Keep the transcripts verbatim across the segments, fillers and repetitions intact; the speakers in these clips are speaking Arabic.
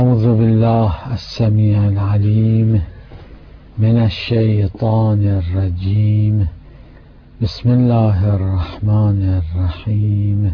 أعوذ بالله السميع العليم من الشيطان الرجيم. بسم الله الرحمن الرحيم.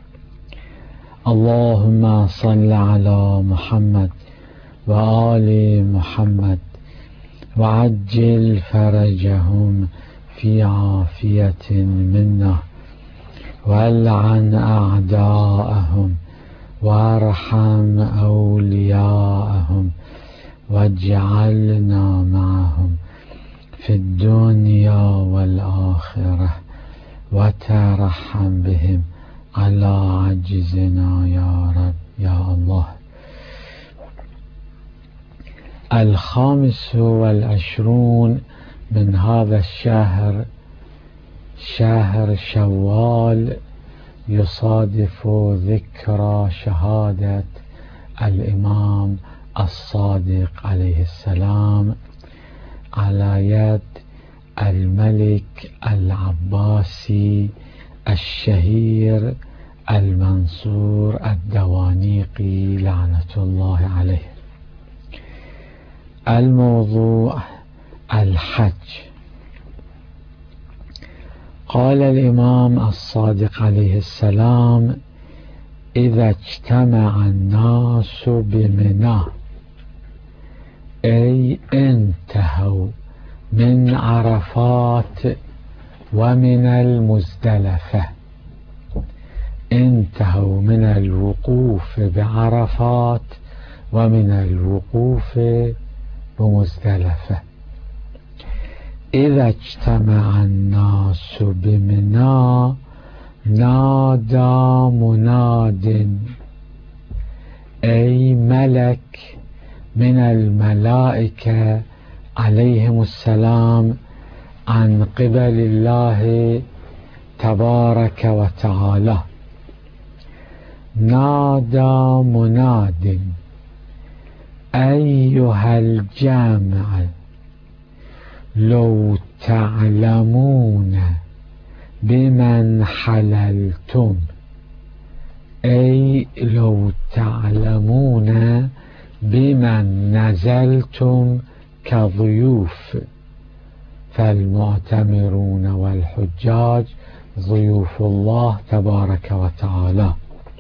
اللهم صل على محمد وآل محمد وعجل فرجهم في عافية منا، والعن أعداءهم وارحم أولياءهم، واجعلنا معهم في الدنيا والآخرة، وترحم بهم على عجزنا يا رب يا الله. الخامس والعشرون من هذا الشهر، شهر شوال، يصادف ذكرى شهادة الإمام الصادق عليه السلام على يد الملك العباسي الشهير المنصور الدوانيقي لعنة الله عليه. الموضوع الحج. قال الإمام الصادق عليه السلام: إذا اجتمع الناس بمنى، أي انتهوا من عرفات ومن المزدلفة، انتهوا من الوقوف بعرفات ومن الوقوف بمزدلفة. إذا اجتمع الناس بمنى نادى مناد، أي ملك من الملائكة عليهم السلام عن قبل الله تبارك وتعالى. نادى مناد: أيها الجامع، لو تعلمون بمن حللتم، أي لو تعلمون بمن نزلتم كضيوف، فالمعتمرون والحجاج ضيوف الله تبارك وتعالى.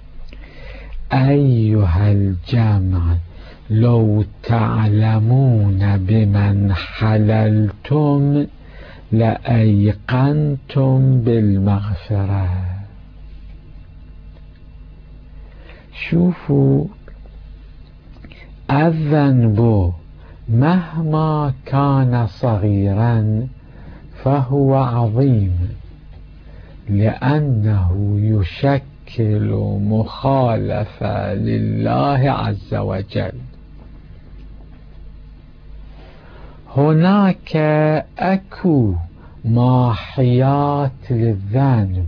أيها الجامع، لو تعلمون بمن حللتم لأيقنتم بالمغفرة. شوفوا، الذنب مهما كان صغيرا فهو عظيم، لأنه يشكل مخالفة لله عز وجل. هناك أكو ماحيات للذنب: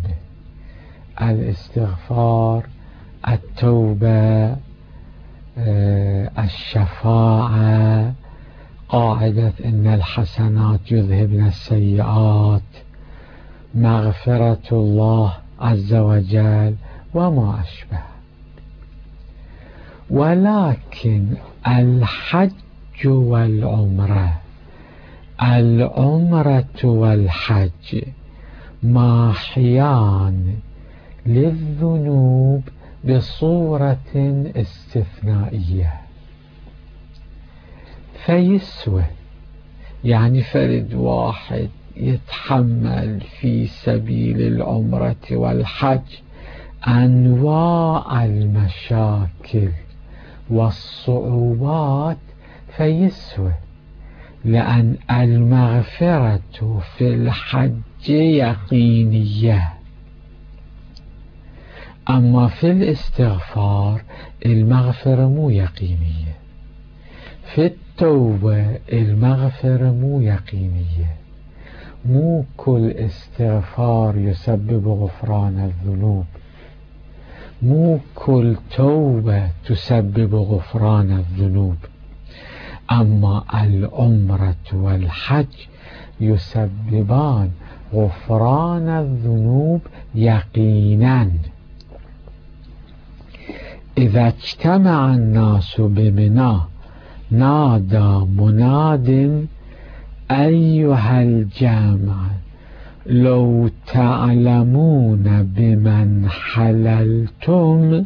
الاستغفار، التوبة، الشفاعة، قاعدة إن الحسنات يذهبن السيئات، مغفرة الله عز وجل وما أشبه. ولكن الحج والعمرة، العمرة والحج ماحيان للذنوب بصورة استثنائية، فيسوى. يعني فرد واحد يتحمل في سبيل العمرة والحج أنواع المشاكل والصعوبات، فيسوى، لأن المغفرة في الحج يقينية، أما في الاستغفار المغفرة مو يقينية، في التوبة المغفرة مو يقينية. مو كل استغفار يسبب غفران الذنوب، مو كل توبة تسبب غفران الذنوب، أما العمرة والحج يسببان غفران الذنوب يقينا. إذا اجتمع الناس بمنى نادى مناد أيها الجامع لو تعلمون بمن حللتم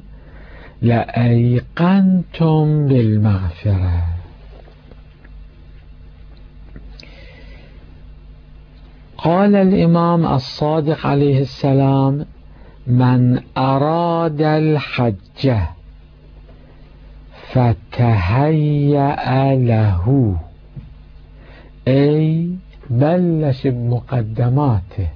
لأيقنتم بالمغفرة. قال الإمام الصادق عليه السلام: من أراد الحج فتهيأ له، أي بلش بمقدماته،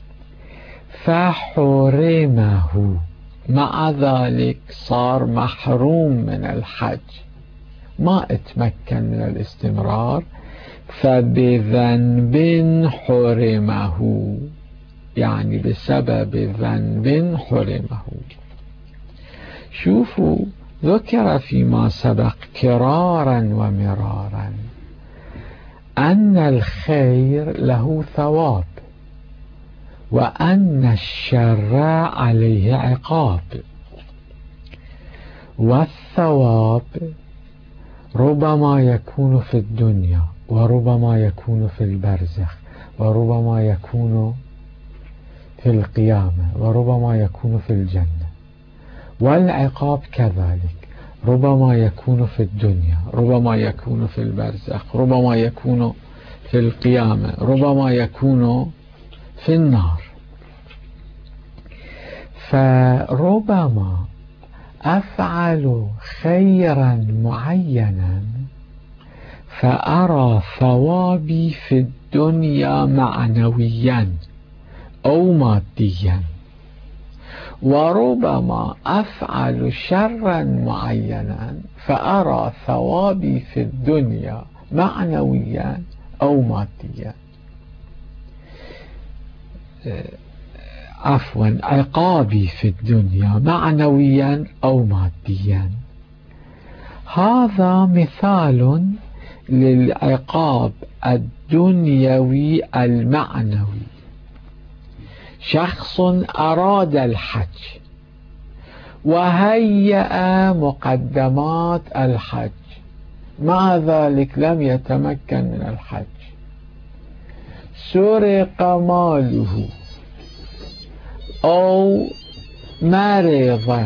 فحرمه، مع ذلك صار محروم من الحج، ما اتمكن من الاستمرار، فبذنب حرمه، يعني بسبب ذنب حرمه. شوفوا، ذكر فيما سبق كرارا ومرارا أن الخير له ثواب وأن الشر عليه عقاب، والثواب ربما يكون في الدنيا وربما يكون في البرزخ وربما يكون في القيامة وربما يكون في الجنة، والعقاب كذلك ربما يكون في الدنيا ربما يكون في البرزخ ربما يكون في القيامة ربما يكون في النار. فربما أفعل خيرا معينا فأرى ثوابي في الدنيا معنويا أو ماديا، وربما أفعل شرا معينا فأرى ثوابي في الدنيا معنويا أو ماديا، عفوا عقابي في الدنيا معنويا أو ماديا. هذا مثال للعقاب الدنيوي المعنوي. شخص أراد الحج وهيأ مقدمات الحج، مع ذلك لم يتمكن من الحج، سرق ماله أو مرض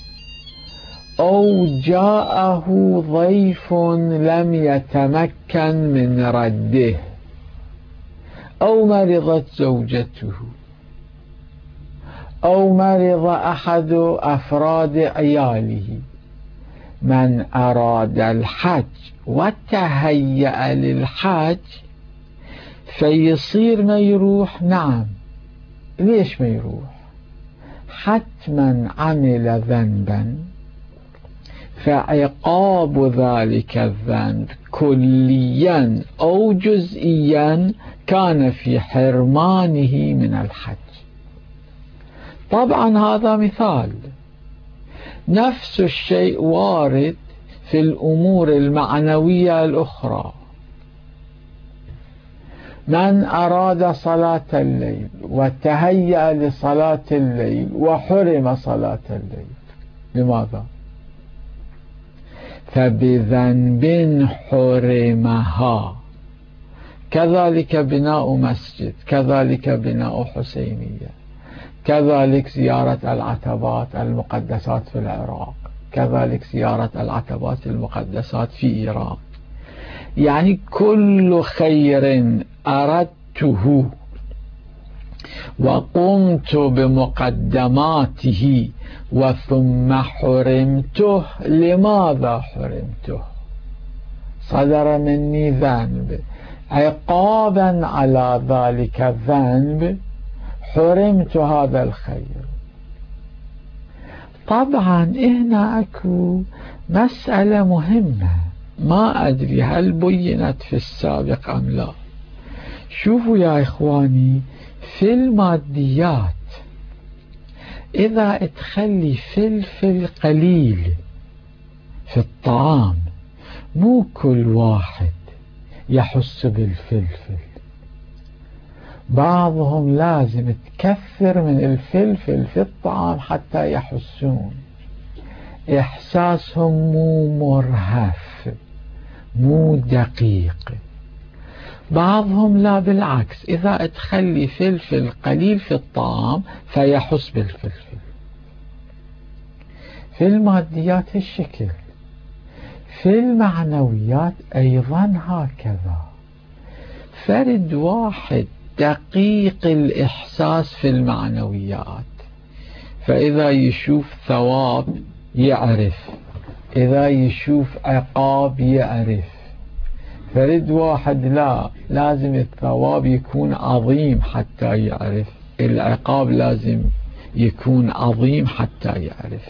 أو جاءه ضيف لم يتمكن من رده أو مرضت زوجته أو مرض أحد أفراد عياله. من أراد الحج وتهيأ للحج فيصير ما يروح، نعم، ليش ما يروح؟ حتما عمل ذنبا، فعقاب ذلك الذنب كليا أو جزئيا كان في حرمانه من الحج. طبعا هذا مثال، نفس الشيء وارد في الأمور المعنوية الأخرى. من أراد صلاة الليل وتهيأ لصلاة الليل وحرم صلاة الليل، لماذا؟ فبذنب حرمها. كذلك بناء مسجد، كذلك بناء حسينية، كذلك زيارة العتبات المقدسات في العراق، كذلك زيارة العتبات المقدسات في إيران. يعني كل خير أردته وقمت بمقدماته وثم حرمته. لماذا حرمته؟ صدر مني ذنب، عقابا على ذلك الذنب حرمت هذا الخير. طبعا هنا اكو مسألة مهمة، ما أدري هل بينت في السابق أم لا. شوفوا يا إخواني، في الماديات إذا تخلي فلفل قليل في الطعام، مو كل واحد يحس بالفلفل، بعضهم لازم تكثر من الفلفل في الطعام حتى يحسون. إحساسهم مو مرهف مو دقيق. بعضهم لا، بالعكس، إذا تخلي فلفل قليل في الطعام فيحس بالفلفل. في الماديات الشكل، في المعنويات أيضا هكذا. فرد واحد دقيق الإحساس في المعنويات، فإذا يشوف ثواب يعرف، إذا يشوف عقاب يعرف. فرد واحد لا، لازم الثواب يكون عظيم حتى يعرف، العقاب لازم يكون عظيم حتى يعرف.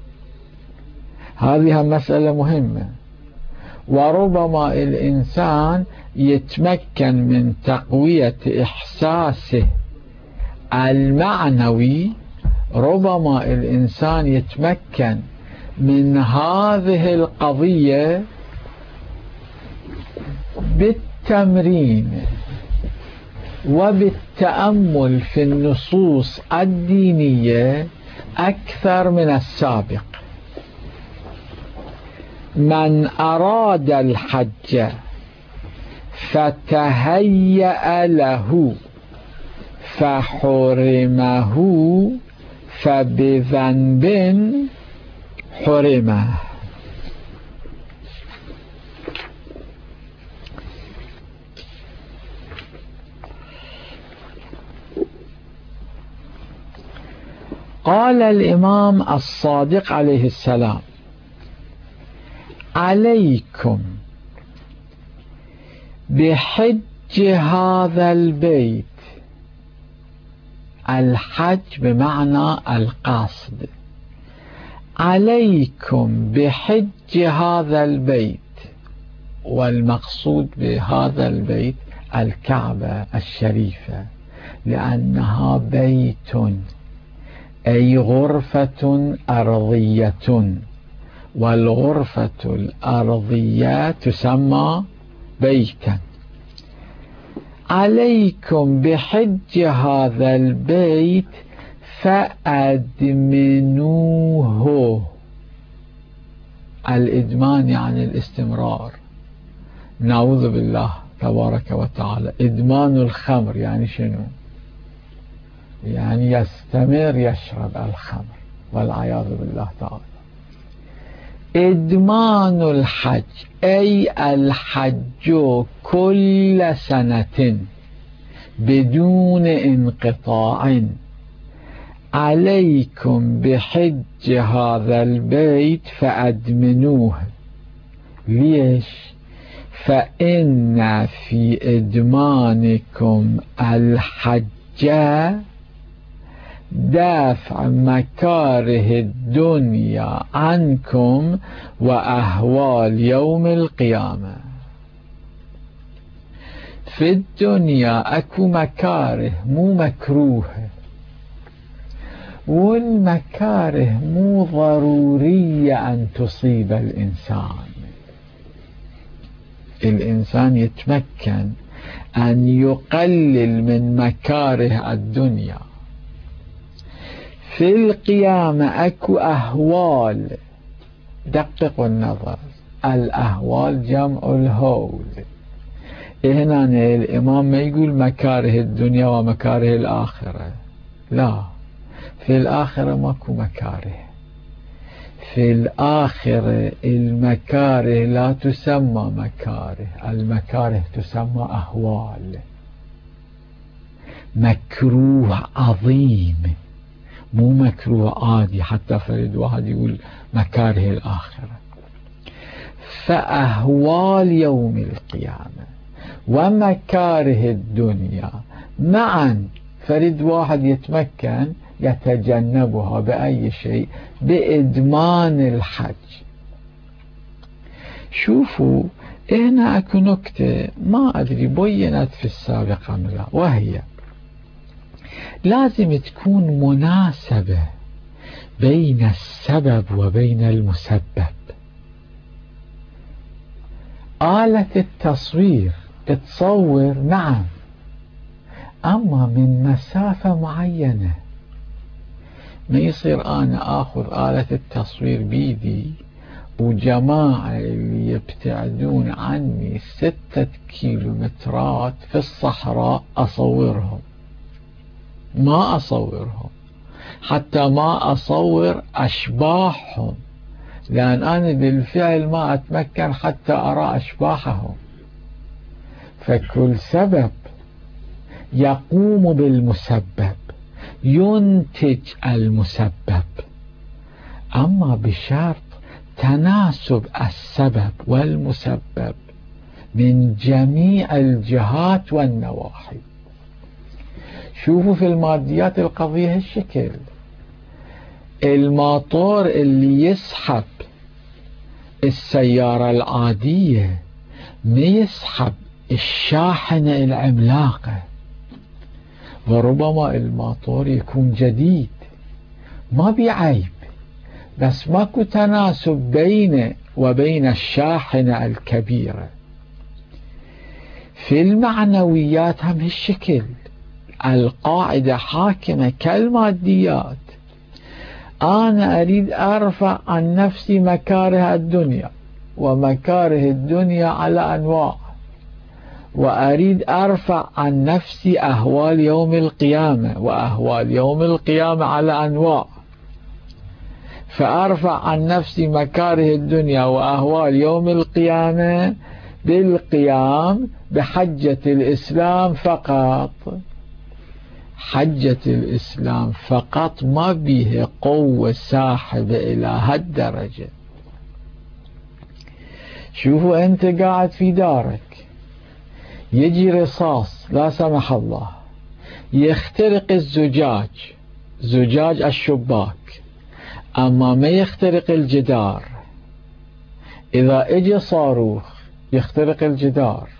هذه مسألة مهمة. وربما الإنسان يتمكن من تقوية إحساسه المعنوي، ربما الإنسان يتمكن من هذه القضية بالتمرين وبالتأمل في النصوص الدينية أكثر من السابق. من أراد الحج فتهيأ له فحرمه فبذنب حرمه. قال الإمام الصادق عليه السلام: عليكم بحج هذا البيت. الحج بمعنى القصد. عليكم بحج هذا البيت، والمقصود بهذا البيت الكعبة الشريفة، لأنها بيت أي غرفة أرضية، والغرفة الأرضية تسمى بيتا. عليكم بحج هذا البيت فأدمنوه. الإدمان يعني الاستمرار، نعوذ بالله تبارك وتعالى. إدمان الخمر يعني شنو؟ يعني يستمر يشرب الخمر والعياذ بالله تعالى. إدمان الحج أي الحج كل سنة بدون انقطاع. عليكم بحج هذا البيت فأدمنوه. ليش؟ فإن في إدمانكم الحج دافع مكاره الدنيا عنكم وأهوال يوم القيامة. في الدنيا أكو مكاره مو مكروه، والمكاره مو ضرورية أن تصيب الإنسان. الإنسان يتمكن أن يقلل من مكاره الدنيا. في القيامة أكو أهوال، دققوا النظر، الأهوال جمع الهول. هنا الإمام ما يقول مكاره الدنيا ومكاره الآخرة، لا، في الآخرة ماكو مكاره. في الآخرة المكاره لا تسمى مكاره، المكاره تسمى أهوال. مكروه عظيم مو مكروه عادي، حتى فرد واحد يقول مكاره الآخرة. فأهوال يوم القيامة ومكاره الدنيا معا فرد واحد يتمكن يتجنبها بأي شيء؟ بإدمان الحج. شوفوا هنا أكو نكتة ما أدري بينت في السابق أم لا، وهي لازم تكون مناسبة بين السبب وبين المسبب. آلة التصوير تصور نعم، أما من مسافة معينة، ما يصير أنا أخذ آلة التصوير بيدي وجماعة اللي يبتعدون عني ستة كيلومترات في الصحراء أصورهم. ما أصورهم، حتى ما أصور أشباحهم، لأن أنا بالفعل ما أتمكن حتى أرى أشباحهم. فكل سبب يقوم بالمسبب ينتج المسبب، أما بشرط تناسب السبب والمسبب من جميع الجهات والنواحي. شوفوا في الماديات القضية هالشكل، الموتور اللي يسحب السيارة العادية ما يسحب الشاحنة العملاقة، وربما الموتور يكون جديد ما بيعيب، بس ماكو تناسب بينه وبين الشاحنة الكبيرة. في المعنويات هم هالشكل، القاعدة حاكمة كالماديات. أنا أريد أرفع عن نفسي مكاره الدنيا، ومكاره الدنيا على أنواع، وأريد أرفع عن نفسي أهوال يوم القيامة، وأهوال يوم القيامة على أنواع. فأرفع عن نفسي مكاره الدنيا وأهوال يوم القيامة بالقيام بحجة الإسلام فقط. حجة الإسلام فقط ما بيه قوة ساحبة إلى هالدرجة. شوفوا أنت قاعد في دارك، يجي رصاص لا سمح الله يخترق الزجاج، زجاج الشباك، أما ما يخترق الجدار. إذا اجى صاروخ يخترق الجدار.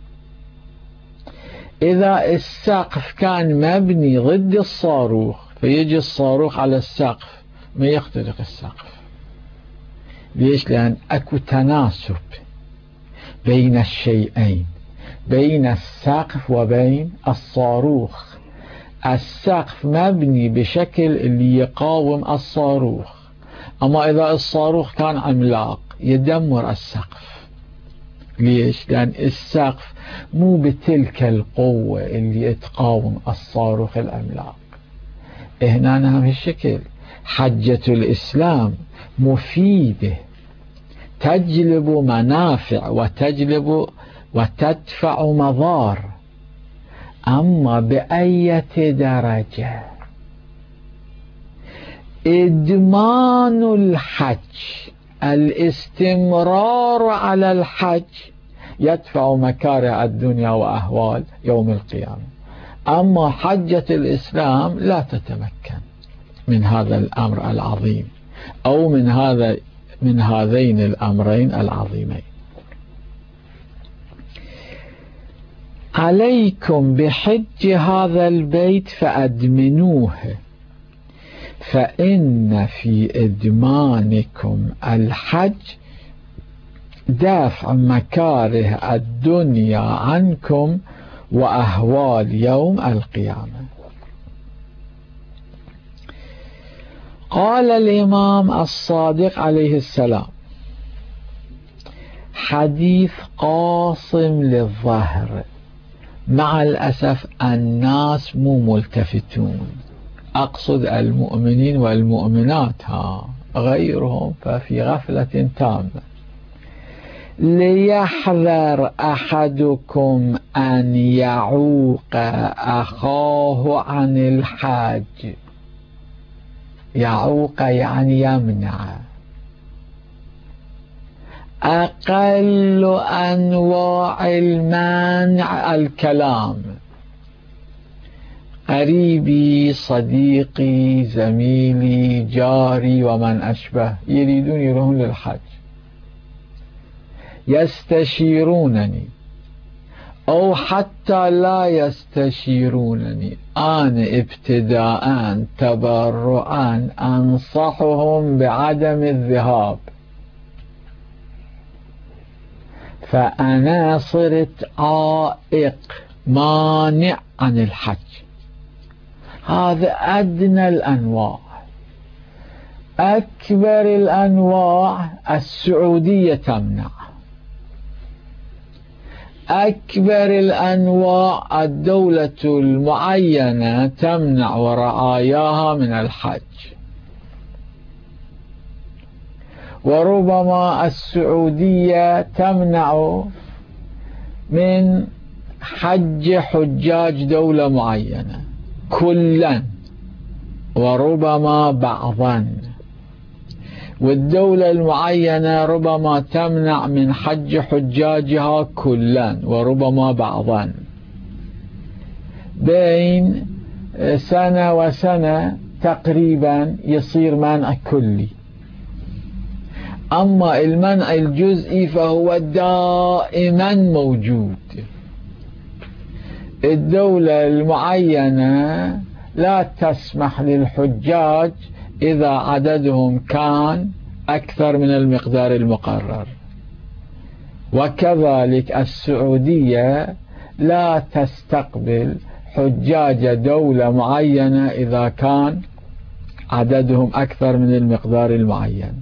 إذا السقف كان مبني ضد الصاروخ فيجي الصاروخ على السقف ما يخترق السقف. ليش؟ لأن أكو تناسب بين الشيئين، بين السقف وبين الصاروخ. السقف مبني بشكل اللي يقاوم الصاروخ، أما إذا الصاروخ كان عملاق يدمر السقف. ليش؟ لأن السقف مو بتلك القوة اللي تقاوم الصاروخ العملاق. هنا هم الشكل، حجة الإسلام مفيدة، تجلب منافع وتجلب وتدفع مضار، أما بأية درجة؟ إدمان الحج، الاستمرار على الحج يدفع مكاره الدنيا وأهوال يوم القيامة. أما حجة الإسلام لا تتمكن من هذا الأمر العظيم، أو من هذا من هذين الأمرين العظيمين. عليكم بحج هذا البيت فأدمنوه، فإن في إدمانكم الحج دافع مكاره الدنيا عنكم وأهوال يوم القيامة. قال الإمام الصادق عليه السلام: حديث قاصم للظهر، مع الأسف الناس مو ملتفتون، أقصد المؤمنين والمؤمنات، ها غيرهم ففي غفلة تامة. ليحذر أحدكم أن يعوق أخاه عن الحج. يعوق يعني يمنع. أقل أنواع المنع الكلام. قريبي، صديقي، زميلي، جاري ومن أشبه يريدون يروحون للحج، يستشيرونني أو حتى لا يستشيرونني، أنا ابتداء تبرعا أنصحهم بعدم الذهاب، فأنا صرت عائق مانع عن الحج. هذا أدنى الأنواع. أكبر الأنواع السعودية تمنع، أكبر الأنواع الدولة المعينة تمنع ورعاياها من الحج، وربما السعودية تمنع من حج حجاج دولة معينة كلا، وربما بعضا، والدولة المعينة ربما تمنع من حج حجاجها كلا وربما بعضا. بين سنة وسنة تقريبا يصير منع كلي. أما المنع الجزئي فهو دائما موجود. الدولة المعينة لا تسمح للحجاج إذا عددهم كان أكثر من المقدار المقرر، وكذلك السعودية لا تستقبل حجاج دولة معينة إذا كان عددهم أكثر من المقدار المعين.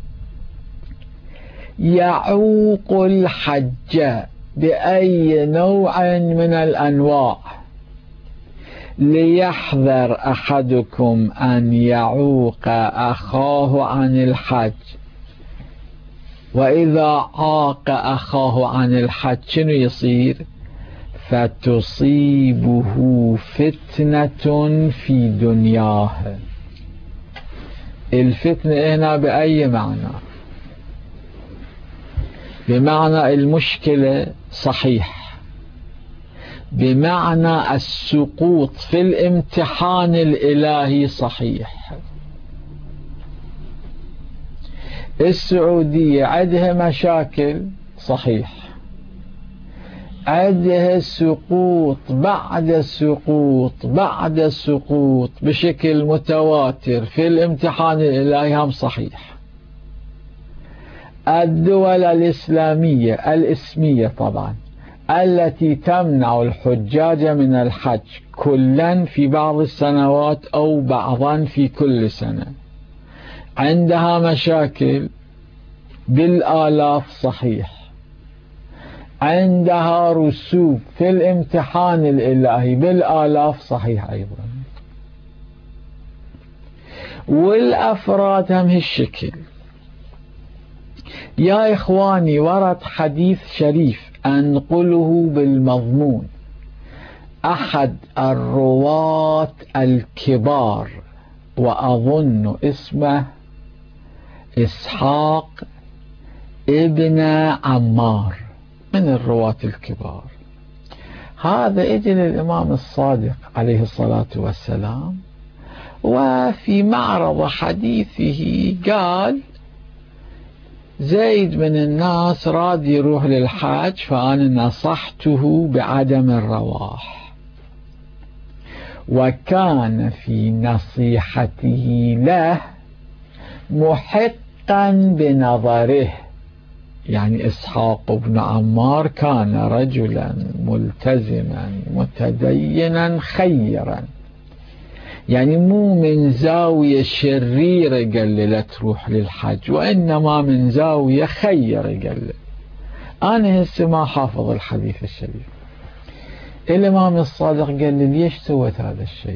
يعوق الحج بأي نوع من الأنواع. ليحذر أحدكم أن يعوق أخاه عن الحج، وإذا عاق أخاه عن الحج شنو يصير؟ فتصيبه فتنة في دنياه. الفتنة هنا بأي معنى؟ بمعنى المشكلة صحيح، بمعنى السقوط في الامتحان الإلهي صحيح. السعودية عندها مشاكل صحيح، عندها سقوط بعد سقوط بعد سقوط بشكل متواتر في الامتحان الإلهي هم صحيح. الدول الإسلامية الإسمية طبعا التي تمنع الحجاج من الحج كلا في بعض السنوات أو بعضا في كل سنة عندها مشاكل بالآلاف صحيح، عندها رسوب في الامتحان الإلهي بالآلاف صحيح أيضا، والأفراد هم هالشكل. يا إخواني ورد حديث شريف أنقله بالمضمون. أحد الرواة الكبار وأظن اسمه إسحاق ابن عمار من الرواة الكبار، هذا اجى للإمام الصادق عليه الصلاة والسلام، وفي معرض حديثه قال زيد من الناس راد يروح للحاج فأنا نصحته بعدم الرواح، وكان في نصيحته له محقا بنظره. يعني إسحاق بن عمار كان رجلا ملتزما متدينا خيرا، يعني مو من زاوية شريرة قال لي لا تروح للحج، وإنما من زاوية خيرة قال لي. أنا هسه ما حافظ الحديث الشريف. الإمام الصادق قال لي ليش سويت هذا الشيء؟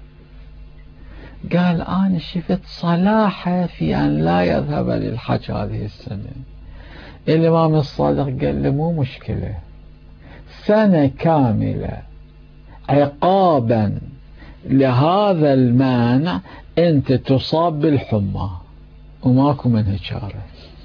قال أنا شفت صلاحه في أن لا يذهب للحج هذه السنة. الإمام الصادق قال لي مو مشكلة، سنة كاملة عقابا لهذا المانع أنت تصاب بالحمى وماكو منها شارة.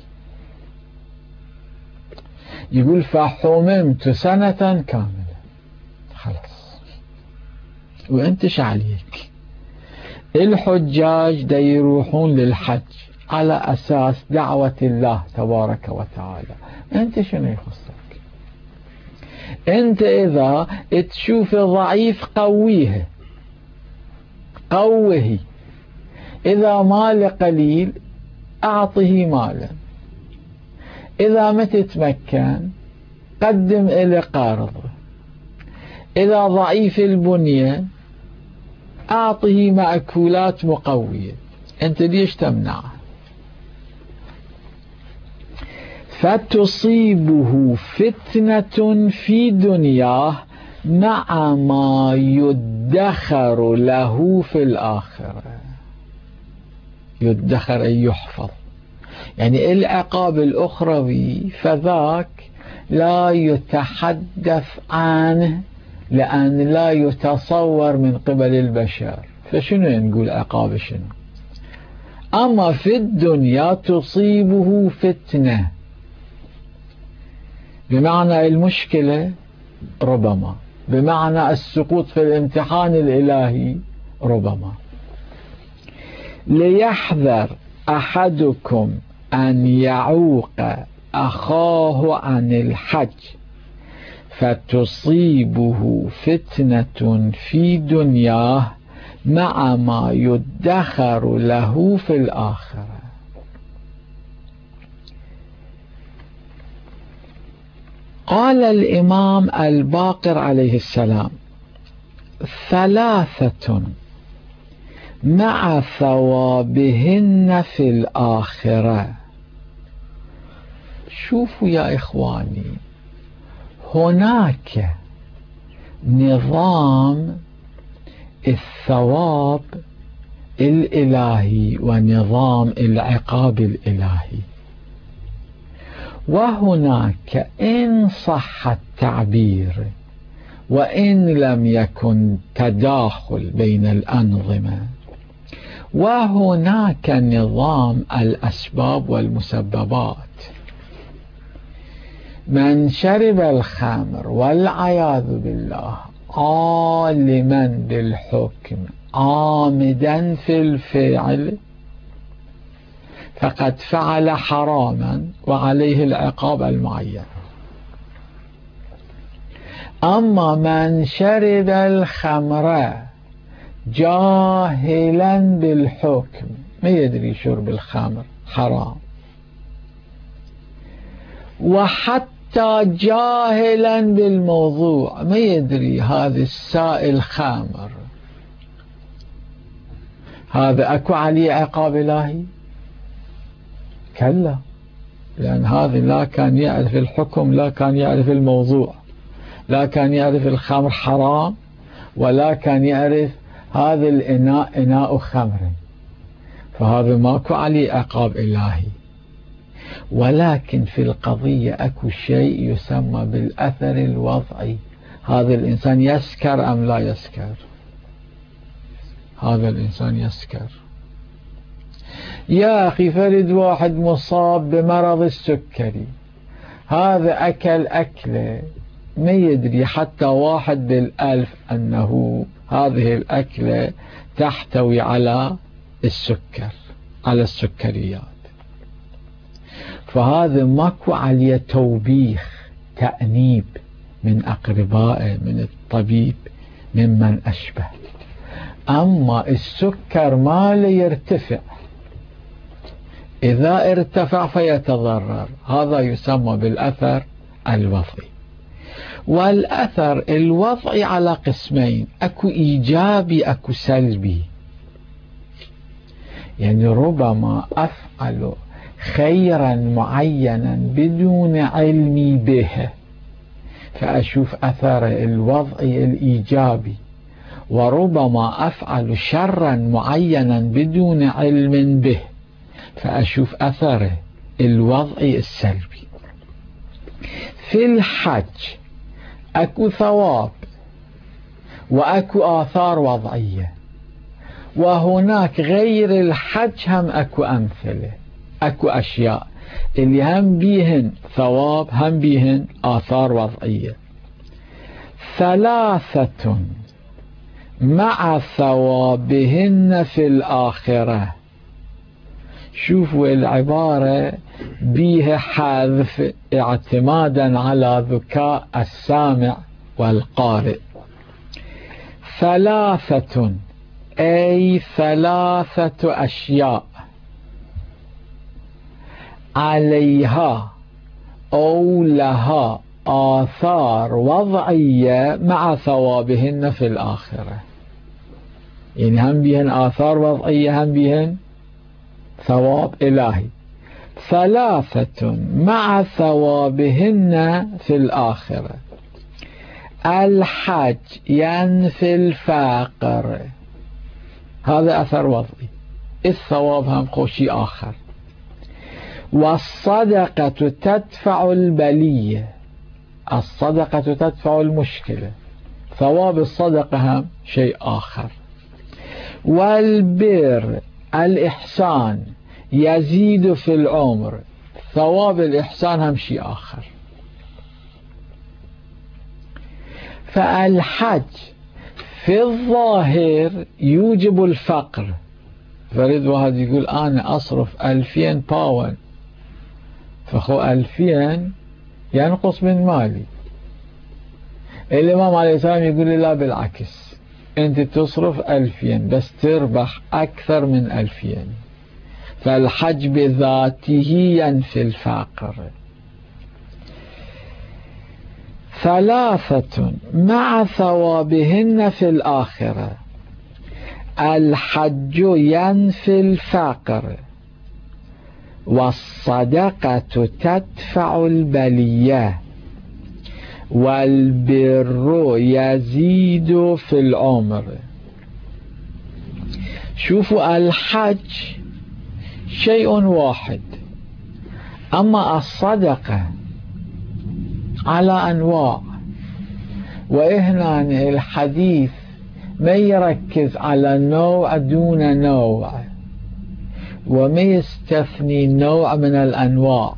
يقول فحممت سنة كاملة خلاص. وأنت شعليك الحجاج دا يروحون للحج على أساس دعوة الله تبارك وتعالى، أنت شنو يخصك؟ أنت إذا تشوف ضعيف قويه قوه، إذا مال قليل أعطه مالا، إذا ما تتمكن قدم إلى قارضه، إذا ضعيف البنية أعطه مأكولات مقوية. أنت ليش تمنعه؟ فتصيبه فتنة في دنياه مع ما يدخر له في الآخرة. يدخر أي يحفظ، يعني العقاب الأخروي فذاك لا يتحدث عنه لأن لا يتصور من قبل البشر، فشنو نقول عقاب شنو؟ أما في الدنيا تصيبه فتنة، بمعنى المشكلة ربما، بمعنى السقوط في الامتحان الإلهي ربما. ليحذر أحدكم أن يعوق أخاه عن الحج فتصيبه فتنة في دنياه مع ما يدخر له في الآخرة. قال الإمام الباقر عليه السلام: ثلاثة مع ثوابهن في الآخرة. شوفوا يا إخواني، هناك نظام الثواب الإلهي ونظام العقاب الإلهي، وهناك إن صح التعبير وإن لم يكن تداخل بين الأنظمة، وهناك نظام الأسباب والمسببات. من شرب الخمر والعياذ بالله عالما بالحكم عامدا في الفعل فقد فعل حراما وعليه العقاب المعين. أما من شرب الخمر جاهلا بالحكم، ما يدري شرب الخمر حرام، وحتى جاهلا بالموضوع، ما يدري هذا السائل خمر، هذا أكو عليه عقاب إلهي؟ كلا، لأن هذا لا كان يعرف الحكم، لا كان يعرف الموضوع، لا كان يعرف الخمر حرام، ولا كان يعرف هذا الإناء إناء خمر، فهذا ماكو عليه عقاب إلهي. ولكن في القضية أكو شيء يسمى بالأثر الوضعي. هذا الإنسان يسكر أم لا يسكر؟ هذا الإنسان يسكر. يا أخي فرد واحد مصاب بمرض السكري، هذا أكل أكله ما يدري حتى واحد بالألف أنه هذه الأكلة تحتوي على السكر، على السكريات، فهذا ماكو عليه توبيخ تأنيب من أقربائه، من الطبيب، ممن أشبه. أما السكر ما يرتفع، إذا ارتفع فيتضرر، هذا يسمى بالأثر الوضعي. والأثر الوضعي على قسمين، أكو إيجابي أكو سلبي. يعني ربما أفعل خيرا معينا بدون علمي به فأشوف أثر الوضعي الإيجابي، وربما أفعل شرا معينا بدون علم به فأشوف أثره الوضعي السلبي. في الحج أكو ثواب وأكو آثار وضعية، وهناك غير الحج هم أكو أمثلة، أكو أشياء اللي هم بيهن ثواب هم بيهن آثار وضعية. ثلاثة مع ثوابهن في الآخرة. شوفوا العبارة بيها حذف اعتمادا على ذكاء السامع والقارئ. ثلاثة أي ثلاثة أشياء عليها أو لها آثار وضعية مع ثوابهن في الآخرة. يعني هم بيهن آثار وضعية هم بيهن ثواب إلهي. ثلاثة مع ثوابهن في الآخرة. الحج ينفي الفقر، هذا أثر وضعي، الثواب هم خوشي آخر. والصدقة تدفع البلية، الصدقة تدفع المشكلة، ثواب الصدقة هم شيء آخر. والبر الإحسان يزيد في العمر، ثواب الإحسان هم شيء آخر. فالحج في الظاهر يوجب الفقر، فريد واحد يقول أنا أصرف ألفين باون، فخو ألفين ينقص من مالي. الإمام عليه السلام يقول لا بالعكس، أنت تصرف ألفين بس تربح أكثر من ألفين. فالحج بذاته ينفي الفقر. ثلاثة مع ثوابهن في الآخرة. الحج ينفي الفقر، والصدقة تدفع البلية، والبر يزيد في العمر. شوفوا الحج شيء واحد، أما الصدقة على أنواع، وإهنا الحديث ما يركز على نوع دون نوع، وما يستثني نوع من الأنواع.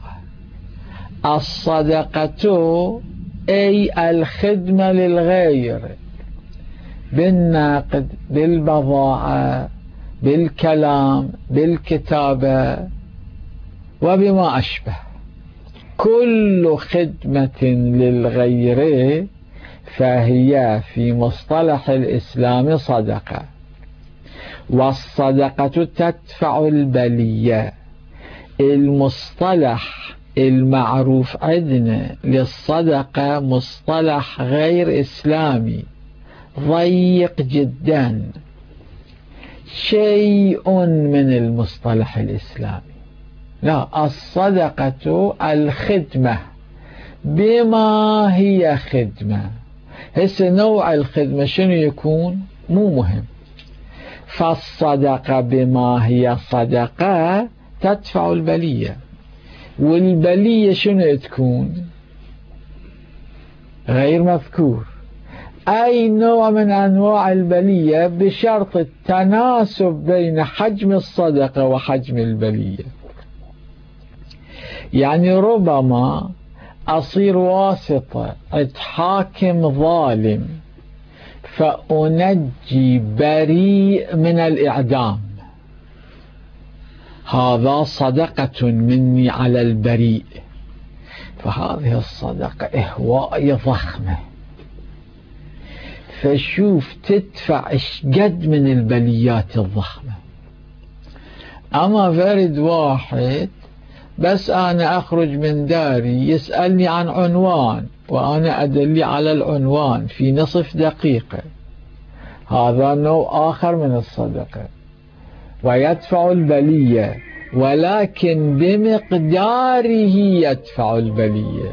الصدقة أي الخدمة للغير، بالنقد، بالبضاعة، بالكلام، بالكتابة وبما أشبه. كل خدمة للغير فهي في مصطلح الإسلام صدقة. والصدقة تدفع البلية. المصطلح المعروف عندنا للصدقة مصطلح غير إسلامي ضيق جدا، شيء من المصطلح الإسلامي. لا، الصدقة الخدمة. بما هي خدمة؟ هسه نوع الخدمة شنو يكون مو مهم. فالصدقة بما هي صدقة تدفع البلية، والبلية شنو تكون؟ غير مذكور. أي نوع من أنواع البلية بشرط التناسب بين حجم الصدقة وحجم البلية. يعني ربما أصير واسطة أتحاكم ظالم فأنجي بريء من الإعدام، هذا صدقة مني على البريء. فهذه الصدقة إهواء ضخمة، فشوف تدفع اشقد من البليات الضخمة. أما فرد واحد بس أنا أخرج من داري يسألني عن عنوان وأنا أدلي على العنوان في نصف دقيقة، هذا نوع آخر من الصدقة، ويدفع البلية ولكن بمقداره يدفع البلية.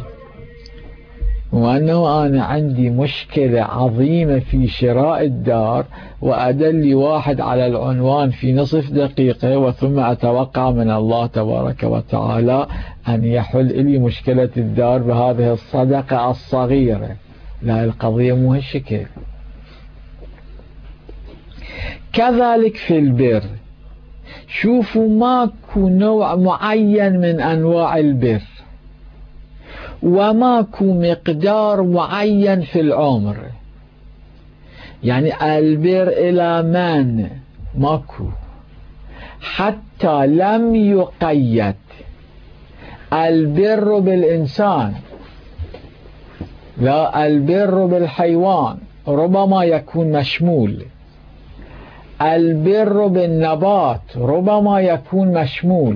وأنه أنا عندي مشكلة عظيمة في شراء الدار وأدلي واحد على العنوان في نصف دقيقة، وثم أتوقع من الله تبارك وتعالى أن يحل لي مشكلة الدار بهذه الصدقة الصغيرة. لا، القضية مو هالشكل. كذلك في البر، شوفوا ماكو نوع معين من أنواع البر، وماكو مقدار معين في العمر. يعني البر إلى من؟ ماكو، حتى لم يقيد. البر بالإنسان، لا، البر بالحيوان ربما يكون مشمول. البر بالنبات ربما يكون مشمول.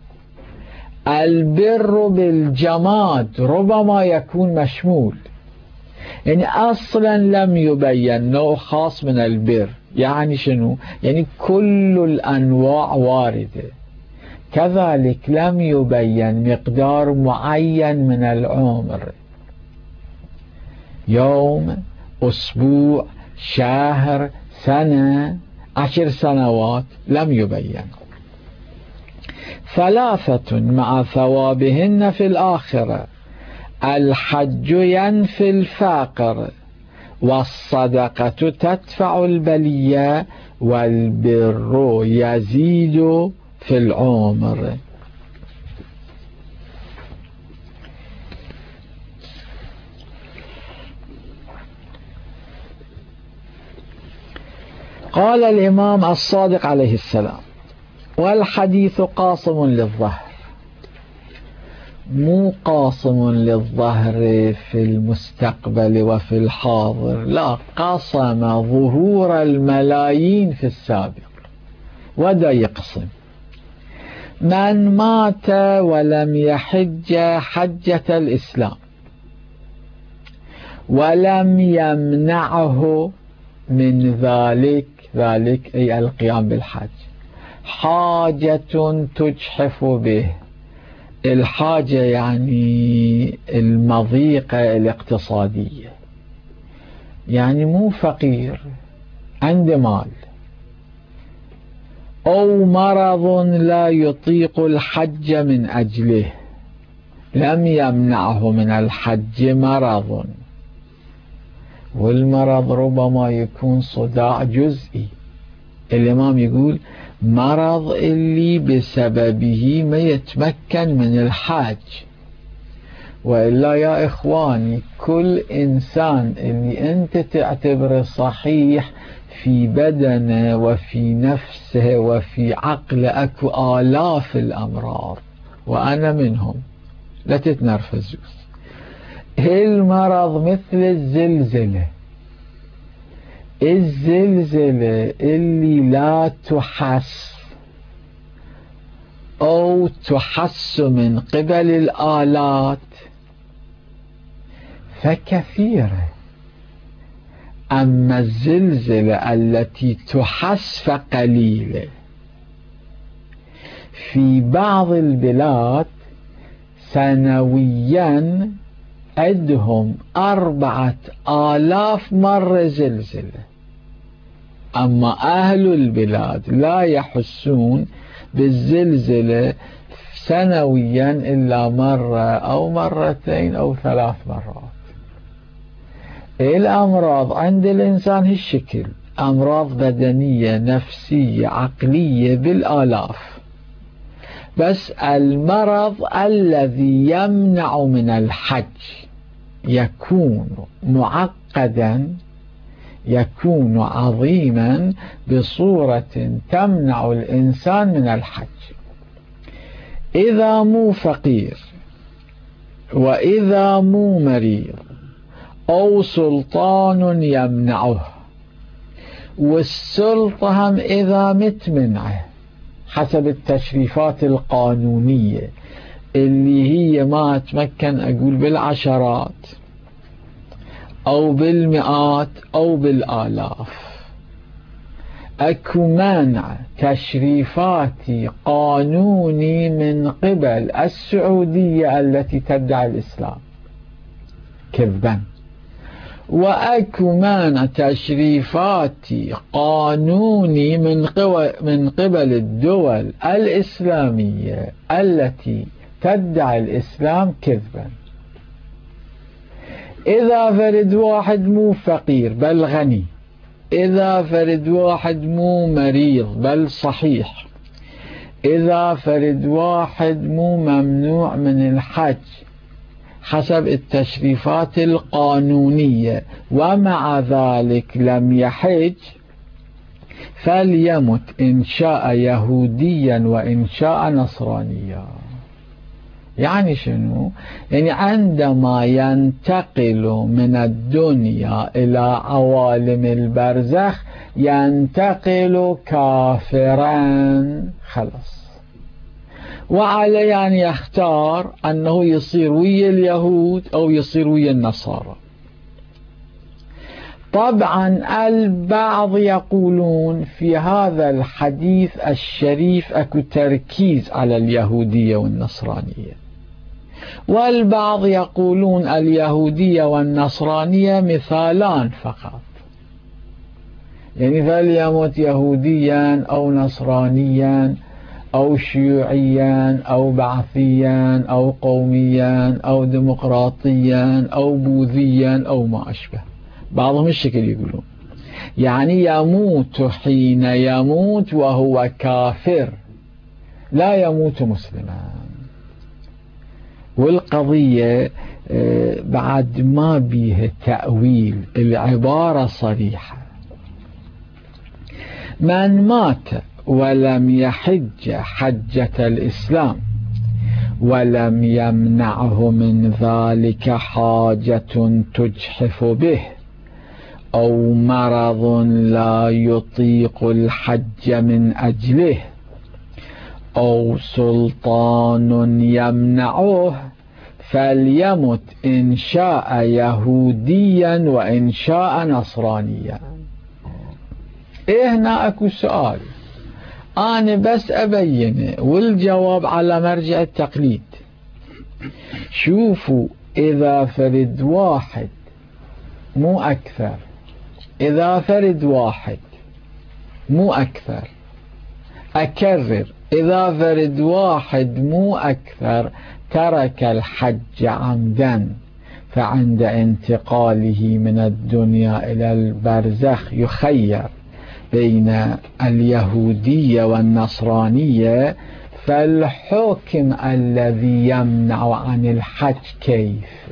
البر بالجماد ربما يكون مشمول. يعني أصلا لم يبين نوع خاص من البر. يعني شنو؟ يعني كل الأنواع واردة. كذلك لم يبين مقدار معين من العمر، يوم، أسبوع، شهر، سنة، عشر سنوات، لم يبين. ثلاثة مع ثوابهن في الآخرة: الحج ينفي الفقر، والصدقة تدفع البلية، والبر يزيد في العمر. قال الإمام الصادق عليه السلام: والحديث قاصم للظهر، مو قاصم للظهر في المستقبل وفي الحاضر، لا، قسم ظهور الملايين في السابق، ودا يقسم: من مات ولم يحج حجة الإسلام ولم يمنعه من ذلك، ذلك أي القيام بالحج، حاجة تجحف به. الحاجة يعني المضيقة الاقتصادية، يعني مو فقير، عنده مال، أو مرض لا يطيق الحج من أجله، لم يمنعه من الحج مرض، والمرض ربما يكون صداع جزئي. الإمام يقول مرض اللي بسببه ما يتمكن من الحج. وإلا يا إخواني، كل إنسان اللي أنت تعتبره صحيح في بدنه وفي نفسه وفي عقله، أكو آلاف الأمراض، وأنا منهم، لا تتنرفزوا. المرض مثل الزلزلة، الزلزلة اللي لا تحس أو تحس من قبل الآلات فكثيرة، أما الزلزلة التي تحس فقليلة. في بعض البلاد سنويا عندهم أربعة آلاف مرة زلزلة، أما أهل البلاد لا يحسون بالزلزلة سنويا إلا مرة أو مرتين أو ثلاث مرات. الأمراض عند الإنسان هالشكل، أمراض بدنية، نفسية، عقلية، بالآلاف. بس المرض الذي يمنع من الحج يكون معقدا، يكون عظيما بصورة تمنع الإنسان من الحج. إذا مو فقير، وإذا مو مريض، أو سلطان يمنعه، والسلطة هم إذا متمنعه حسب التشريفات القانونية اللي هي ما أتمكن أقول بالعشرات أو بالمئات أو بالآلاف، أكو منع تشريفاتي قانوني من قبل السعودية التي تدعي الإسلام كذبا، وأكو مانع تشريفاتي قانوني من من قبل الدول الإسلامية التي تدعي الإسلام كذبا. إذا فرد واحد مو فقير بل غني، إذا فرد واحد مو مريض بل صحيح، إذا فرد واحد مو ممنوع من الحج حسب التشريفات القانونية ومع ذلك لم يحج، فليمت إن شاء يهوديا وإن شاء نصرانيا. يعني شنو؟ يعني عندما ينتقل من الدنيا إلى عوالم البرزخ ينتقل كافرا خلص، وعليه أن يختار أنه يصير ويا اليهود أو يصير ويا النصارى. طبعا البعض يقولون في هذا الحديث الشريف أكو تركيز على اليهودية والنصرانية، والبعض يقولون اليهودية والنصرانية مثالان فقط، يعني فليمت يهوديا أو نصرانيا أو شيوعيا أو بعثيا أو قوميا أو ديمقراطيا أو بوذيا أو ما أشبه. بعضهم الشكل يقولون يعني يموت حين يموت وهو كافر، لا يموت مسلما. والقضية بعد ما بيها تأويل، العبارة صريحة: من مات ولم يحج حجة الإسلام ولم يمنعه من ذلك حاجة تجحف به أو مرض لا يطيق الحج من أجله أو سلطان يمنعه فليمت إن شاء يهوديا وإن شاء نصرانيا. إيه هنا أكو سؤال أنا بس أبينه والجواب على مرجع التقليد. شوفوا، إذا فرد واحد مو أكثر، إذا فرد واحد مو أكثر، أكرر، إذا فرد واحد مو أكثر ترك الحج عمدا، فعند انتقاله من الدنيا إلى البرزخ يخير بين اليهودية والنصرانية، فالحكم الذي يمنع عن الحج كيف؟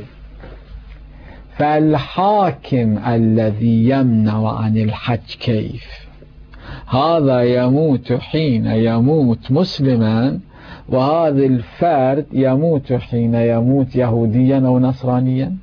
فالحاكم الذي يمنع عن الحج كيف؟ هذا يموت حين يموت مسلما، وهذا الفرد يموت حين يموت يهوديا أو نصرانيا.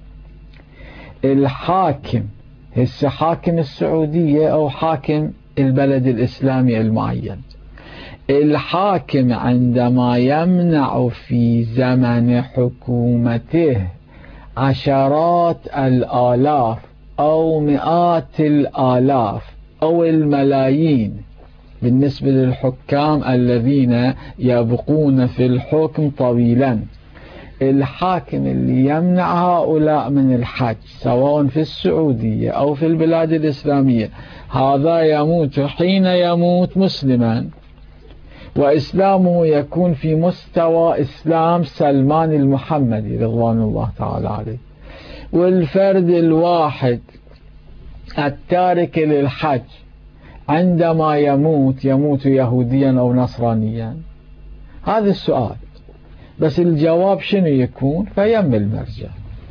الحاكم هسه حاكم السعودية أو حاكم البلد الإسلامي المعين، الحاكم عندما يمنع في زمن حكومته عشرات الآلاف أو مئات الآلاف أو الملايين بالنسبة للحكام الذين يبقون في الحكم طويلا، الحاكم اللي يمنع هؤلاء من الحج سواء في السعودية أو في البلاد الإسلامية، هذا يموت حين يموت مسلما، وإسلامه يكون في مستوى إسلام سلمان المحمدي رضوان الله تعالى عليه. والفرد الواحد التارك للحج عندما يموت يموت يهوديا أو نصرانيا. هذا السؤال، بس الجواب شنو يكون؟ فيم المرجع: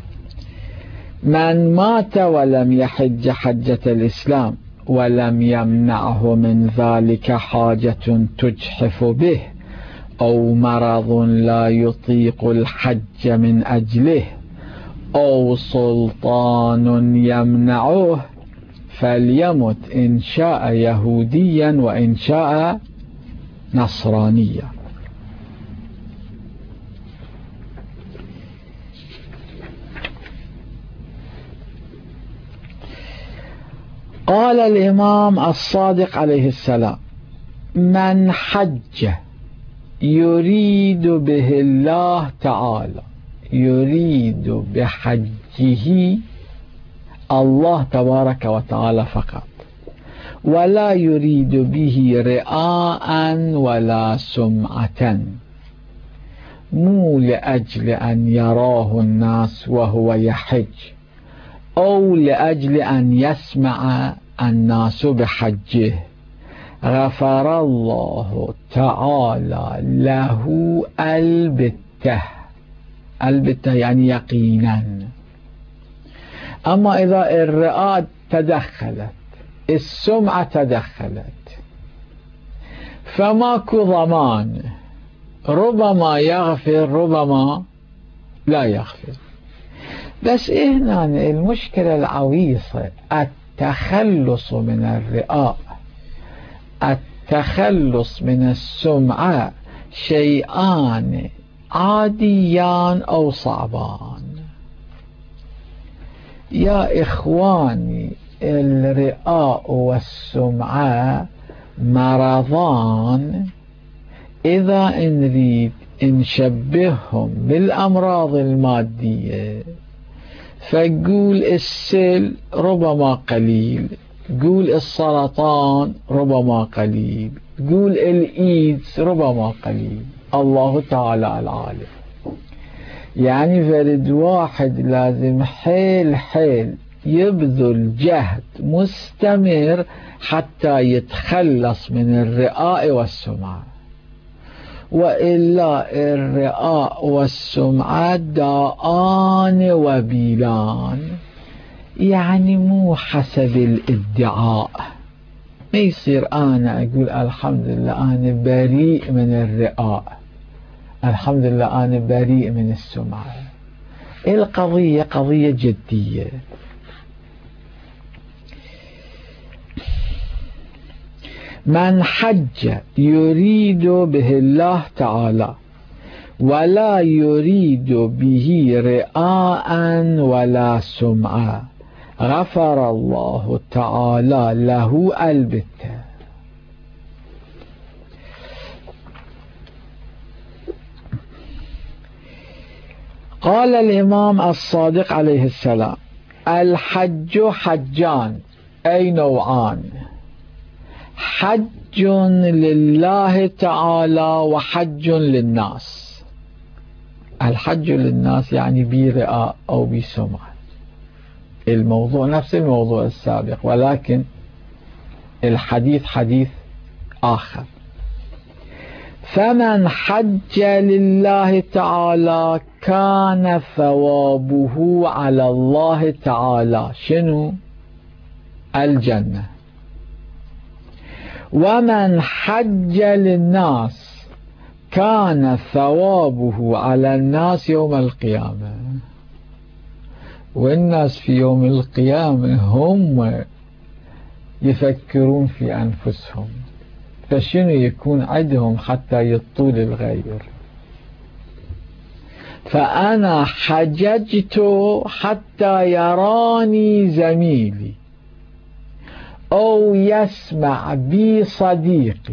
من مات ولم يحج حجة الإسلام ولم يمنعه من ذلك حاجة تجحف به أو مرض لا يطيق الحج من أجله أو سلطان يمنعه فليمت إن شاء يهوديا وإن شاء نصرانيا. قال الإمام الصادق عليه السلام: من حج يريد به الله تعالى، يريد بحجه الله تبارك وتعالى فقط، ولا يريد به رئاء ولا سمعة، مو لأجل أن يراه الناس وهو يحج أو لأجل أن يسمع الناس بحجه، غفر الله تعالى له البتة. البتة يعني يقينا. أما إذا الرئاء تدخلت، السمعة تدخلت، فماكو ضمان، ربما يغفر ربما لا يغفر. بس هنا المشكلة العويصة التخلص من الرئاء، التخلص من السمعة شيئان عاديان أو صعبان. يا إخواني، الرئاء والسمعة مرضان إذا نريد نشبههم بالأمراض المادية فقول السل ربما قليل، قول السرطان ربما قليل، قول الإيدز ربما قليل، الله تعالى العالم. يعني فرد واحد لازم حيل حيل يبذل جهد مستمر حتى يتخلص من الرئاء والسمعة، وإلا الرئاء والسمعة داءان وبيلان، يعني مو حسب الادعاء. ما يصير أنا أقول الحمد لله أنا بريء من الرئاء، الحمد لله أنا بريء من السمعة. القضية قضية جدية. من حج يريد به الله تعالى ولا يريد به رئاء ولا سمعة غفر الله تعالى له البتة. قال الإمام الصادق عليه السلام: الحج حجان، أي نوعان، حج لله تعالى وحج للناس. الحج للناس يعني برئاء أو بسمعة، الموضوع نفس الموضوع السابق ولكن الحديث حديث آخر. فمن حج لله تعالى كان ثوابه على الله تعالى شنو؟ الجنة. ومن حج للناس كان ثوابه على الناس يوم القيامة. والناس في يوم القيامة هم يفكرون في أنفسهم، فشنو يكون عندهم حتى يطول الغير؟ فأنا حججت حتى يراني زميلي أو يسمع بي صديقي،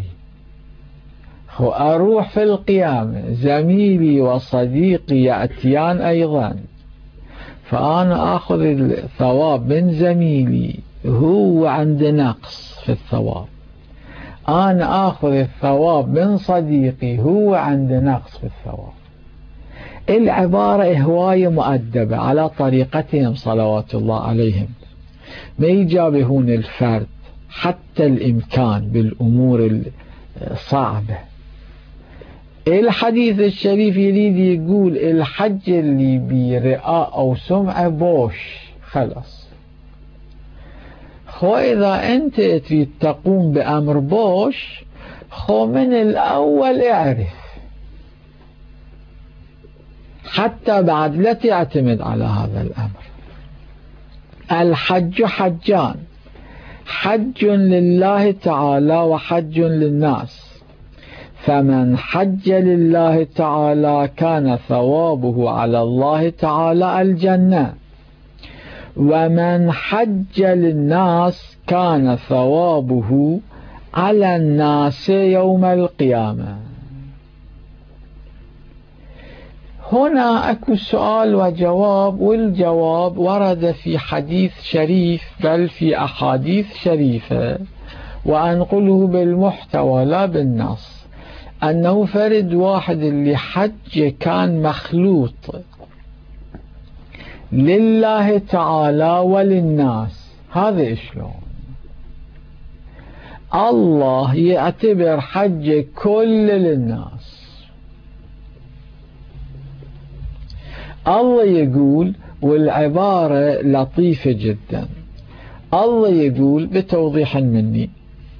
أروح في القيامة زميلي وصديقي يأتيان أيضا، فأنا أخذ الثواب من زميلي، هو عنده نقص في الثواب، أنا أخذ الثواب من صديقي، هو عنده نقص في الثواب. العبارة هواية مؤدبة على طريقتهم صلوات الله عليهم، ما يجابهون الفرد حتى الإمكان بالأمور الصعبة. الحديث الشريف يريد يقول الحج اللي برئاء أو سمعة بوش خلاص. خو إذا أنت تريد تقوم بأمر بوش، خو من الأول اعرف حتى بعد لا تعتمد على هذا الأمر. الحج حجان، حج لله تعالى وحج للناس. فمن حج لله تعالى كان ثوابه على الله تعالى الجنة، ومن حج للناس كان ثوابه على الناس يوم القيامة. هنا أكو سؤال وجواب، والجواب ورد في حديث شريف بل في أحاديث شريفة، وأنقله بالمحتوى لا بالنص، أنه فرد واحد اللي حج كان مخلوط لله تعالى وللناس. هذا شلون؟ الله يعتبر حج كل للناس. الله يقول، والعبارة لطيفة جدا، الله يقول بتوضيح مني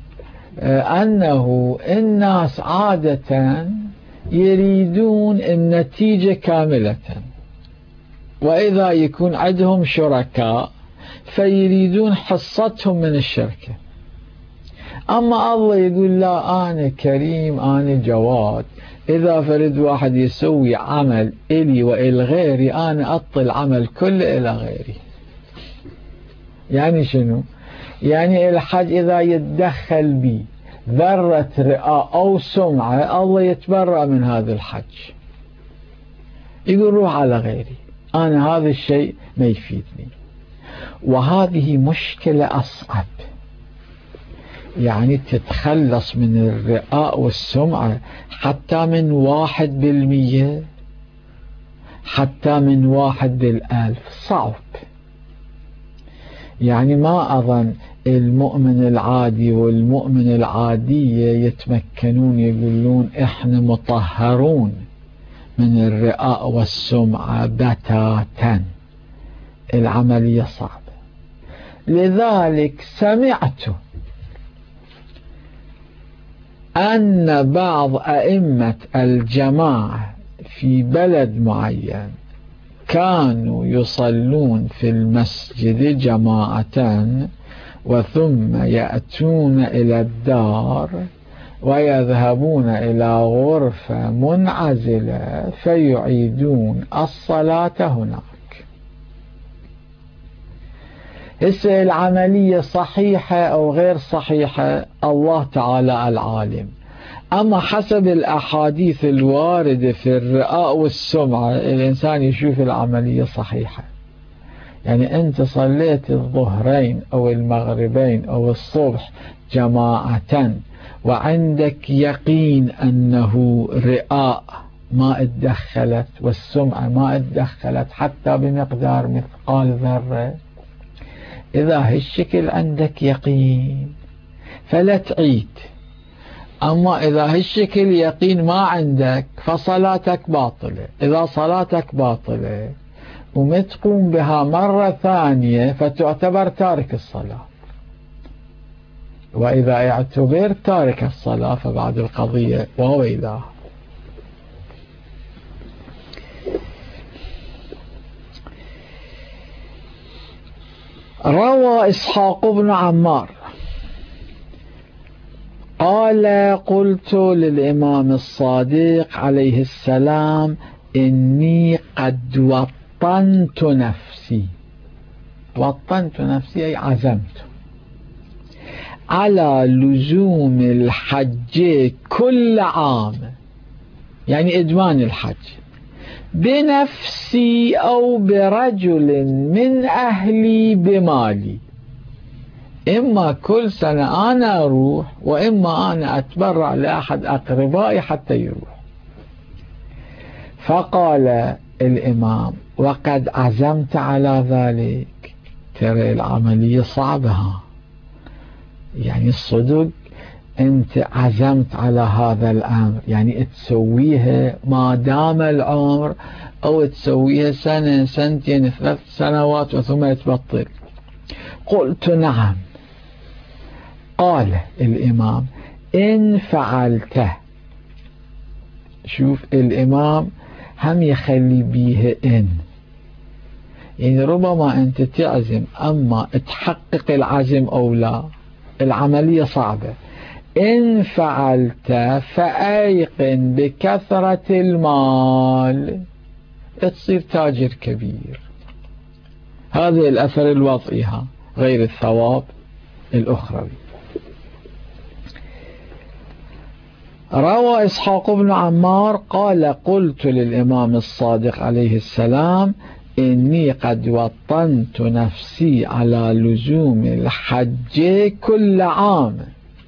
أنه الناس عادة يريدون النتيجة كاملة، وإذا يكون عندهم شركاء فيريدون حصتهم من الشركة. أما الله يقول لا، أنا كريم، أنا جواد، إذا فرد واحد يسوي عمل إلي وإلى غيري أنا أعطي العمل كله إلى غيري. يعني شنو؟ يعني الحج إذا يتدخل بي ذرة رئاء أو سمعة الله يتبرأ من هذا الحج، يقول روح على غيري، أنا هذا الشيء ما يفيدني. وهذه مشكلة أصعب، يعني تتخلص من الرئاء والسمعة حتى من واحد بالمية، حتى من واحد بالألف صعب. يعني ما أظن المؤمن العادي والمؤمن العادية يتمكنون يقولون إحنا مطهرون من الرئاء والسمعة بتاتا، العملية صعبة. لذلك سمعت أن بعض أئمة الجماعة في بلد معين كانوا يصلون في المسجد جماعة وثم يأتون إلى الدار ويذهبون إلى غرفة منعزلة فيعيدون الصلاة هناك. هسه العملية صحيحة أو غير صحيحة الله تعالى العالم، أما حسب الأحاديث الواردة في الرئاء والسمعة الإنسان يشوف العملية صحيحة. يعني أنت صليت الظهرين أو المغربين أو الصبح جماعة وعندك يقين أنه رئاء ما اتدخلت والسمعة ما اتدخلت حتى بمقدار مثقال ذرة، إذا هالشكل عندك يقين فلا تعيد. أما إذا هالشكل يقين ما عندك فصلاتك باطلة. إذا صلاتك باطلة وما تقوم بها مرة ثانية فتعتبر تارك الصلاة، وإذا اعتبر تارك الصلاة فبعد القضية وويلاه. روى إسحاق بن عمار قال قلت للإمام الصادق عليه السلام إني قد وطنت نفسي، وطنت نفسي أي عزمت على لزوم الحج كل عام، يعني إدمان الحج، بنفسي أو برجل من أهلي بمالي. إما كل سنة أنا أروح وإما أنا أتبرع لأحد أقربائي حتى يروح. فقال الإمام وقد عزمت على ذلك. ترى العملية صعبة، يعني الصدق أنت عزمت على هذا الأمر، يعني تسويها ما دام العمر أو تسويها سنة سنتين ثلاث سنوات وثم تبطل. قلت نعم. قال الإمام إن فعلته. شوف الإمام هم يخلي بيها إن، يعني ربما أنت تعزم أما تحقق العزم أو لا، العملية صعبة. إن فعلت فأيقن بكثرة المال، تصير تاجر كبير. هذا الأثر الوضعي غير الثواب الأخروي. روى إسحاق بن عمار قال قلت للإمام الصادق عليه السلام إني قد وطنت نفسي على لزوم الحج كل عام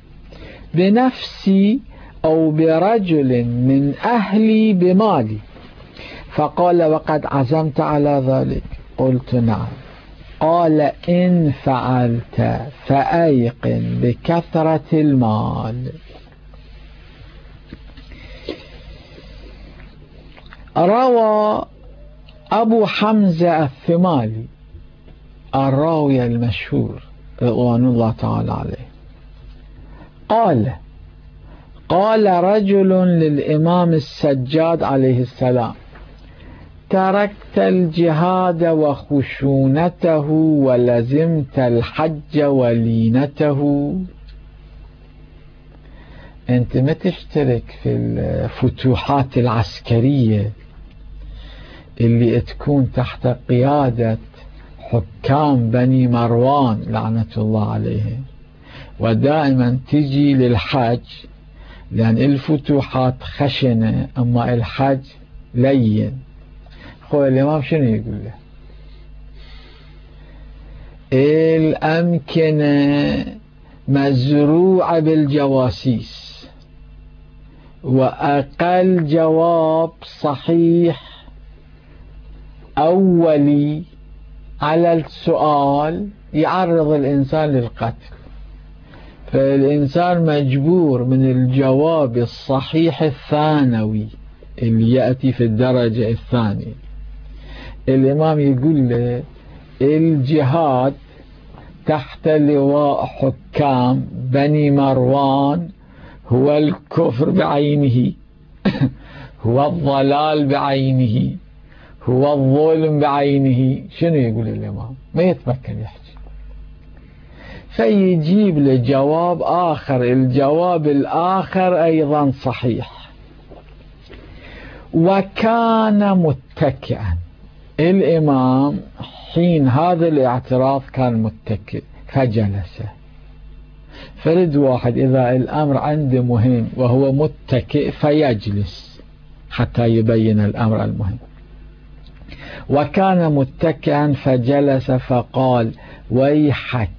بنفسي أو برجل من أهلي بمالي. فقال وقد عزمت على ذلك. قلت نعم. قال إن فعلت فأيقن بكثرة المال. روى أبو حمزة الثمالي الراوي المشهور رضوان الله تعالى عليه قال قال رجل للإمام السجاد عليه السلام تركت الجهاد وخشونته ولزمت الحج ولينته. أنت ما تشترك في الفتوحات العسكرية اللي تكون تحت قيادة حكام بني مروان لعنة الله عليهم، ودائما تجي للحج، لأن الفتوحات خشنة أما الحج لين. خو الإمام شنو يقول له؟ الأمكنة مزروعة بالجواسيس، وأقل جواب صحيح أولي على السؤال يعرض الإنسان للقتل، فالإنسان مجبور من الجواب الصحيح الثانوي اللي يأتي في الدرجة الثانية. الإمام يقول له الجهاد تحت لواء حكام بني مروان هو الكفر بعينه، هو الضلال بعينه، هو الظلم بعينه. شنو يقول الإمام؟ ما يتمكن يحكي، فيجيب لجواب آخر، الجواب الآخر أيضا صحيح. وكان متكئا، الإمام حين هذا الاعتراض كان متكئ فجلس. فرد واحد إذا الأمر عنده مهم وهو متكئ فيجلس حتى يبين الأمر المهم. وكان متكئا فجلس فقال ويحك.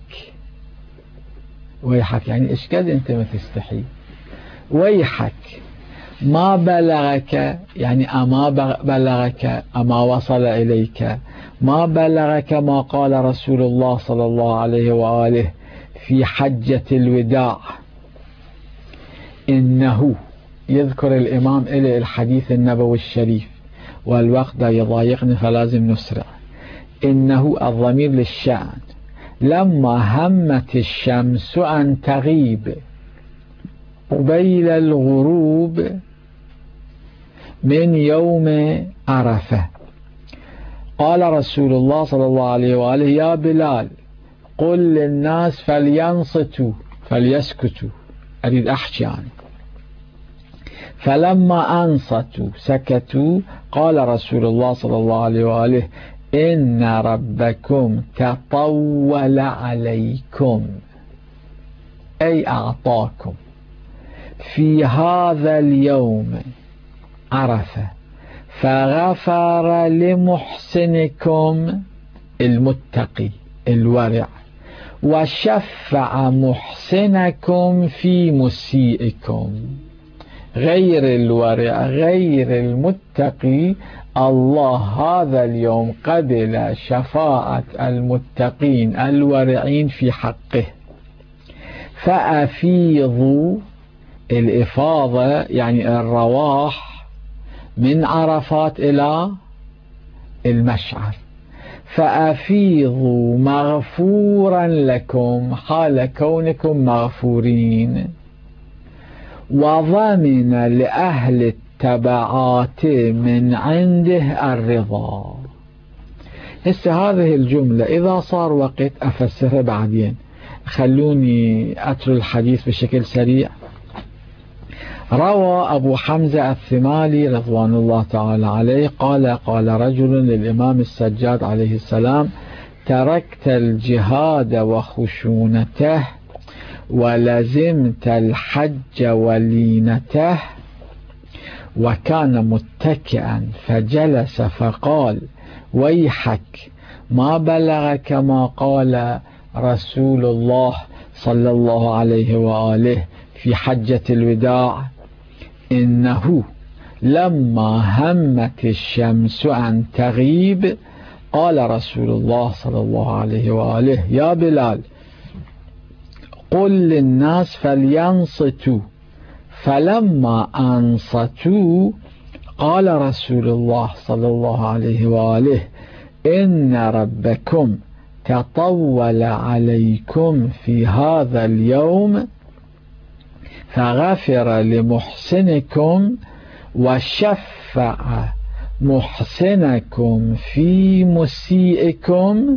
ويحك يعني إيش قد أنت ما تستحي؟ ويحك ما بلغك، يعني أما بلغك، أما وصل إليك، ما بلغك ما قال رسول الله صلى الله عليه وآله في حجة الوداع. إنه يذكر الإمام إلى الحديث النبوي الشريف، والوقت دا يضايقني فلازم نسرع. إنه الضمير للشأن. لما همت الشمس أن تغيب قبيل الغروب من يوم عرفة، قال رسول الله صلى الله عليه وآله يا بلال قل للناس فلينصتوا فليسكتوا، أريد أحكي عنه. فلما أنصتوا سكتوا قال رسول الله صلى الله عليه وآله إن ربكم تطول عليكم، أي أعطاكم في هذا اليوم عرفة، فغفر لمحسنكم المتقي الورع، وشفع محسنكم في مسيئكم. غير الورع غير المتقي الله هذا اليوم قبل شفاعة المتقين الورعين في حقه. فأفيضوا، الإفاضة يعني الرواح من عرفات إلى المشعر، فأفيضوا مغفورا لكم حال كونكم مغفورين، وضمن لأهل التبعات من عنده الرضا. هسه هذه الجملة إذا صار وقت أفسرها بعدين، خلوني أترك الحديث بشكل سريع. روى أبو حمزة الثمالي رضوان الله تعالى عليه قال قال رجل للإمام السجاد عليه السلام تركت الجهاد وخشونته ولزمت الحج ولينته. وكان متكئا فجلس فقال ويحك ما بلغك ما قال رسول الله صلى الله عليه وآله في حجة الوداع. إنه لما همت الشمس أن تغيب قال رسول الله صلى الله عليه وآله يا بلال قل للناس فلينصتوا. فلما أنصتوا قال رسول الله صلى الله عليه وآله إن ربكم تطول عليكم في هذا اليوم فغفر لمحسنكم وشفع محسنكم في مسيئكم،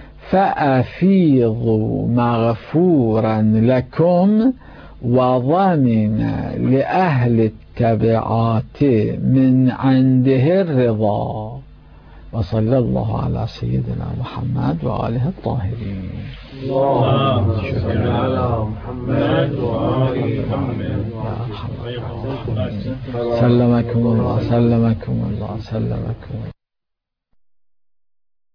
فأفيضوا مغفورا لكم وضمن لأهل التبعات من عنده الرضا. وصلى الله على سيدنا محمد وآله الطاهرين. اللهم صل على محمد وآل محمد. سلمكم الله سلمكم الله سلمكم الله.